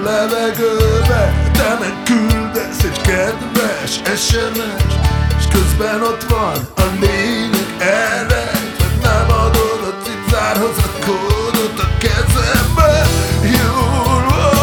levegőbe, te meg küldesz egy kedves SMS, és közben ott van a lényeg, erre